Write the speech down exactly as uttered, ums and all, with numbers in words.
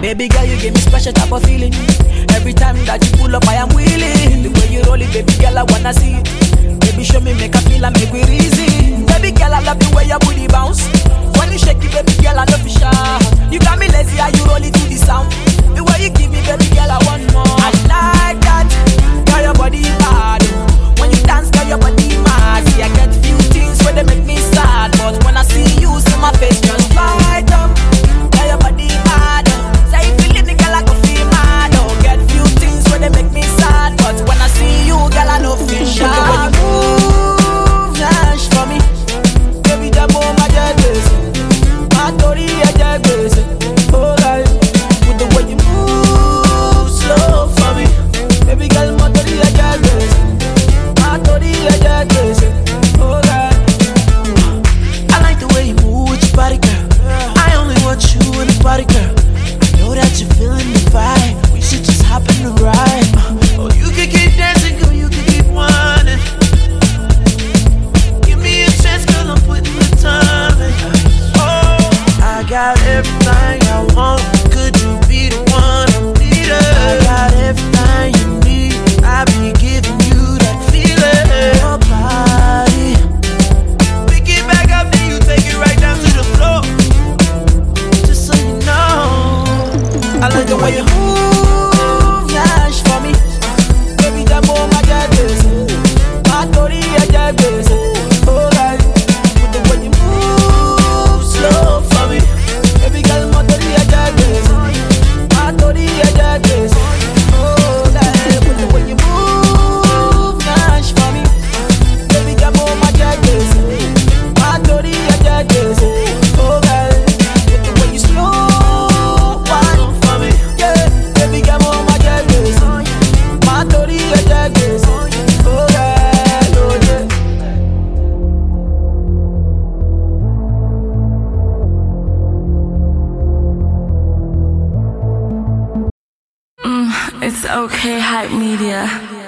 Baby girl, you give me special type of feeling. Every time that you pull up, I am willing. The way you roll it, baby girl, I wanna see it. Baby, show me, make a feel and make it easy. Baby girl, I love the way your booty bounce. When you shake it, baby girl, I love you sharp. You got me lazy, how you roll it to the sound. The way you give me, baby girl, I want more. I like that, girl, your body bad. When you dance, girl, your body mad. See, I get few things where they make me sad, but when I see you, see my face just light up. Girl, your body mad. Say if you leave me, girl, I go feel mad. Oh, get few things where they make me sad, but when I see you, girl, I know feel shy. When you move, dash for me, baby, jump on my jet base. My tori, I jet base. Oh, girl, with the way you move, slow for me, baby, girl, my tori, I jet base. My tori, I jet base. Oh, girl, I like the way you move with your body, girl. I only want you in the party, girl. I know that you're feeling the vibe. We should just hop in the ride. Uh, oh, you can keep dancing, girl, you can keep whining. Give me a chance, girl, I'm putting the time in. Oh, I got everything I want. Could you be the one I'm needing? I got everything you need. I be giving you that feeling. Your body, pick it back up, then you take it right down to the floor. Just so you know, I like the way you move, yash for me. Baby, jump on my jet base. My tori, I jet base. Oh, God, with the way you move, slow for me. Baby, girl, my tori, I jet base. My tori, I jet base. Oh, God, with the way you move, yash for me. Baby, jump on my jet base. My tori, I jet base. Oh, God, with the way you slow wine for me. Yeah, baby, jump on my jet base. My tori, I jet base. Oh, God, oh, yeah. It's okay, hype media.